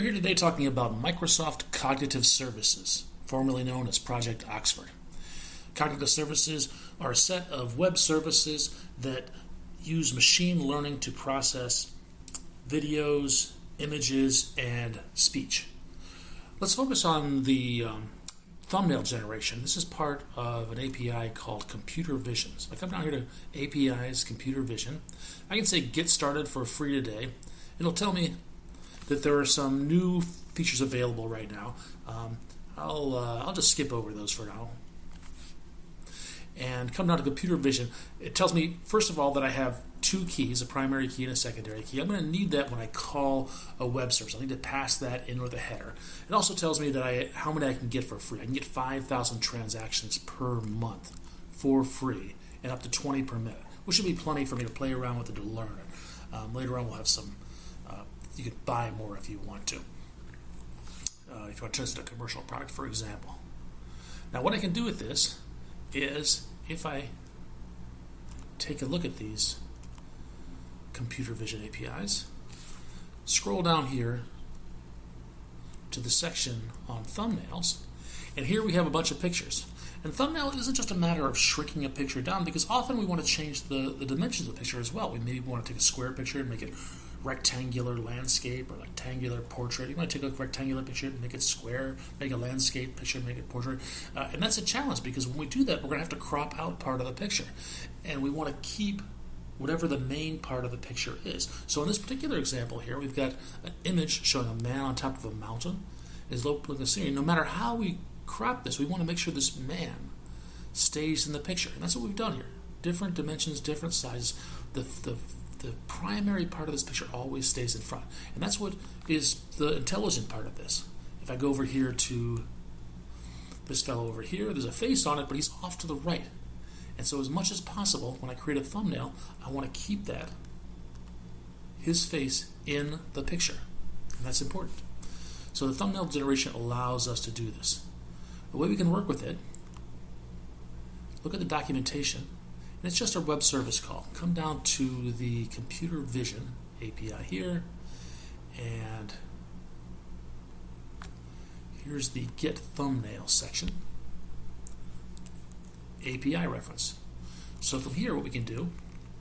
here today talking about Microsoft Cognitive Services, formerly known as Project Oxford. Cognitive Services are a set of web services that use machine learning to process videos, images, and speech. Let's focus on the thumbnail generation. This is part of an API called Computer Vision. So I come down here to APIs, Computer Vision. I can say Get Started for free today. It'll tell me that there are some new features available right now. I'll just skip over those for now. And come down to Computer Vision. It tells me, first of all, that I have two keys, a primary key and a secondary key. I'm going to need that when I call a web service. I need to pass that in with a header. It also tells me that how many I can get for free. I can get 5,000 transactions per month for free and up to 20 per minute, which should be plenty for me to play around with and to learn it. Later on, we'll have some. You can buy more if you want to. If you want to test a commercial product, for example. Now, what I can do with this is, if I take a look at these Computer Vision APIs, scroll down here to the section on thumbnails, and here we have a bunch of pictures. And thumbnail isn't just a matter of shrinking a picture down, because often we want to change the dimensions of the picture as well. We maybe want to take a square picture and make it rectangular landscape or rectangular portrait. You want to take a rectangular picture and make it square, make a landscape picture and make it portrait. And that's a challenge, because when we do that, we're going to have to crop out part of the picture. And we want to keep whatever the main part of the picture is. So in this particular example here, we've got an image showing a man on top of a mountain. Is looking scenery. No matter how we crop this, we want to make sure this man stays in the picture. And that's what we've done here. Different dimensions, different sizes. The primary part of this picture always stays in front. And that's what is the intelligent part of this. If I go over here to this fellow over here, there's a face on it, but he's off to the right. And so as much as possible, when I create a thumbnail, I want to keep his face in the picture. And that's important. So the thumbnail generation allows us to do this. The way we can work with it, look at the documentation. And it's just a web service call. Come down to the Computer Vision API here, and here's the Get Thumbnail section, API reference. So from here, what we can do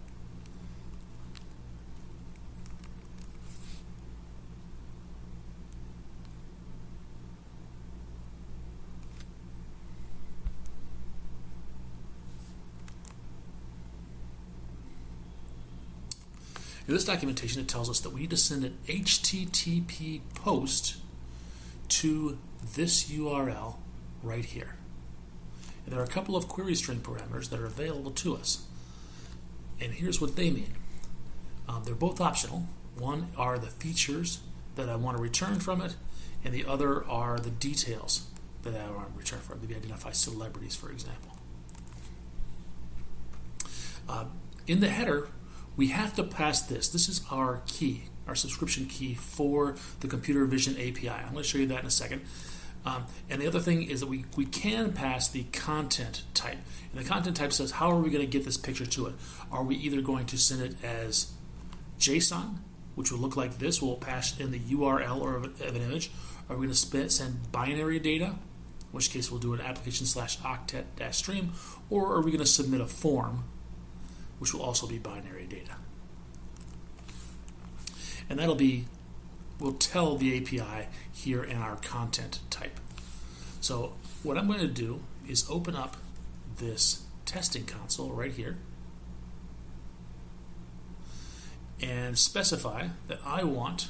in this documentation, it tells us that we need to send an HTTP post to this URL right here. And there are a couple of query string parameters that are available to us. And here's what they mean. They're both optional. One are the features that I want to return from it, and the other are the details that I want to return from it. Maybe identify celebrities, for example. In the header, we have to pass this. This is our key, our subscription key for the Computer Vision API. I'm going to show you that in a second. And the other thing is that we can pass the content type. And the content type says, how are we going to get this picture to it? Are we either going to send it as JSON, which will look like this, we'll pass in the URL of an image? Are we going to send binary data, in which case we'll do an application/octet-stream, or are we going to submit a form, which will also be binary data? And we'll tell the API here in our content type. So what I'm going to do is open up this testing console right here and specify that I want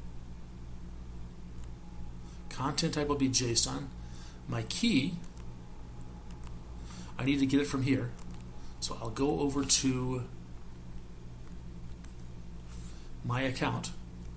content type will be JSON. My key, I need to get it from here. So I'll go over to my account,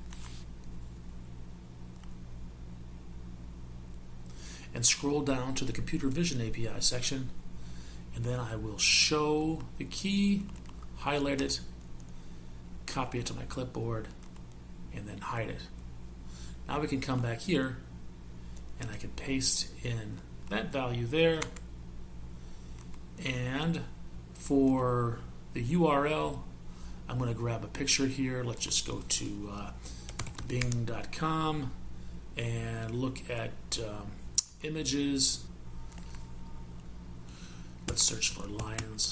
and scroll down to the Computer Vision API section, and then I will show the key, highlight it, copy it to my clipboard, and then hide it. Now we can come back here, and I can paste in that value there, and for the URL, I'm going to grab a picture here. Let's just go to bing.com, and look at images. Let's search for lions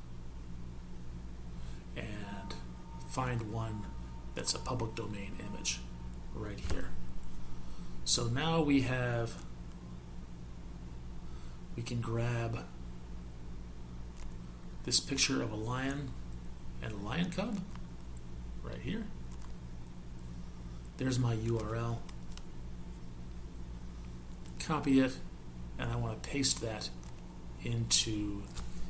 and find one that's a public domain image right here. So now we can grab this picture of a lion and a lion cub right here. There's my URL. Copy it, and I want to paste that into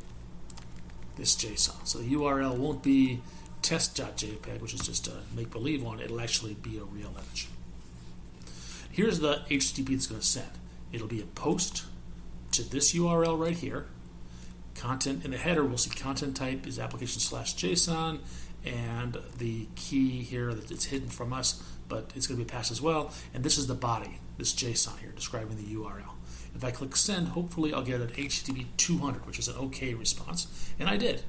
this JSON. So the URL won't be test.jpg, which is just a make-believe one. It'll actually be a real image. Here's the HTTP it's going to send. It'll be a post to this URL right here. Content in the header, we'll see content type is application/JSON, and the key here that it's hidden from us, but it's going to be passed as well. And this is the body, this JSON here describing the URL. If I click send, hopefully I'll get an HTTP 200, which is an OK response, and I did.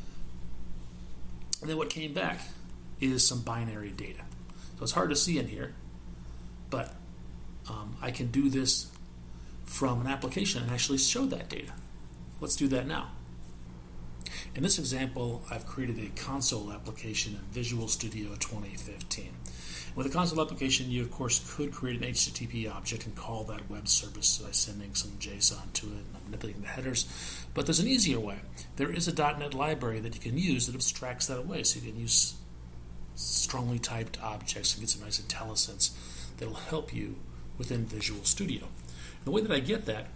And then what came back is some binary data. So it's hard to see in here, but I can do this from an application and actually show that data. Let's do that now. In this example, I've created a console application in Visual Studio 2015. With a console application, you of course could create an HTTP object and call that web service by sending some JSON to it and manipulating the headers. But there's an easier way. There is a .NET library that you can use that abstracts that away, so you can use strongly typed objects and get some nice IntelliSense that will help you within Visual Studio. And the way that I get that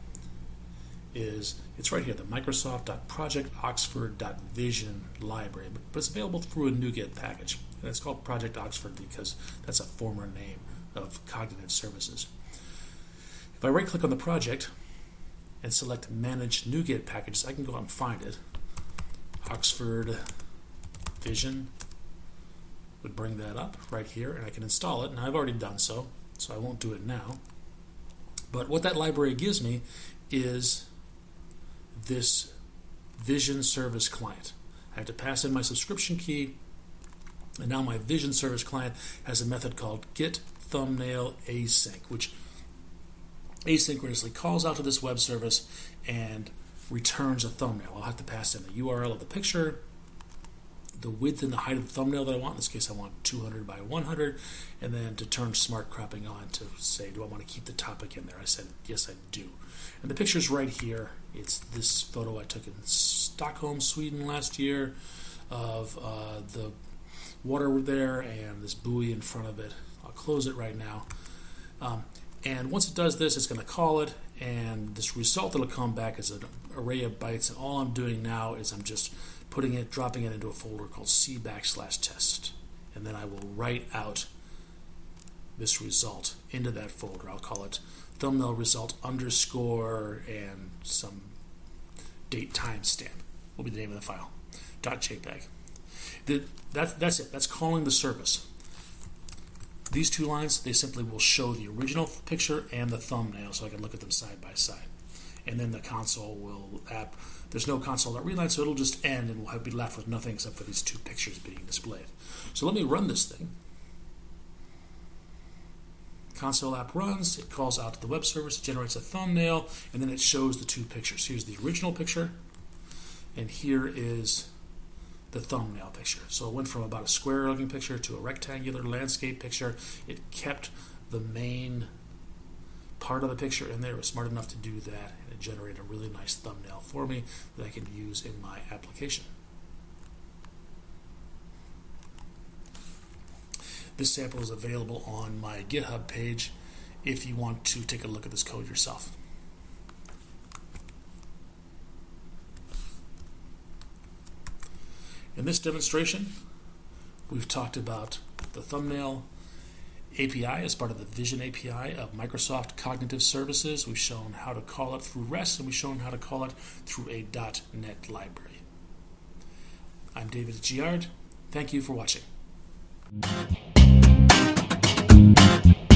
is, it's right here, the Microsoft.projectoxford.vision library, but it's available through a NuGet package. And it's called Project Oxford because that's a former name of Cognitive Services. If I right-click on the project and select Manage NuGet Packages, I can go out and find it. Oxford Vision would bring that up right here, and I can install it. Now, I've already done so I won't do it now. But what that library gives me is this Vision Service Client. I have to pass in my subscription key, and now my Vision Service Client has a method called getThumbnailAsync, which asynchronously calls out to this web service and returns a thumbnail. I'll have to pass in the URL of the picture, the width and the height of the thumbnail that I want. In this case, I want 200 by 100, and then to turn smart cropping on to say, do I want to keep the topic in there? I said, yes, I do. And the picture's right here. It's this photo I took in Stockholm, Sweden last year of the water there and this buoy in front of it. I'll close it right now. And once it does this, it's going to call it, and this result that will come back is an array of bytes. And all I'm doing now is I'm just dropping it into a folder called C/test. And then I will write out this result into that folder. I'll call it thumbnail result underscore and some date timestamp will be the name of the file. .jpg. That's it. That's calling the service. These two lines, they simply will show the original picture and the thumbnail so I can look at them side by side. And then the console will there's no console.readline, so it'll just end and we'll be left with nothing except for these two pictures being displayed. So let me run this thing. Console app runs, it calls out to the web service, it generates a thumbnail, and then it shows the two pictures. Here's the original picture, and here is the thumbnail picture. So it went from about a square-looking picture to a rectangular landscape picture. It kept the main part of the picture in there. It was smart enough to do that, and it generated a really nice thumbnail for me that I can use in my application. This sample is available on my GitHub page if you want to take a look at this code yourself. In this demonstration, we've talked about the thumbnail API as part of the Vision API of Microsoft Cognitive Services. We've shown how to call it through REST, and we've shown how to call it through a .NET library. I'm David Giard. Thank you for watching.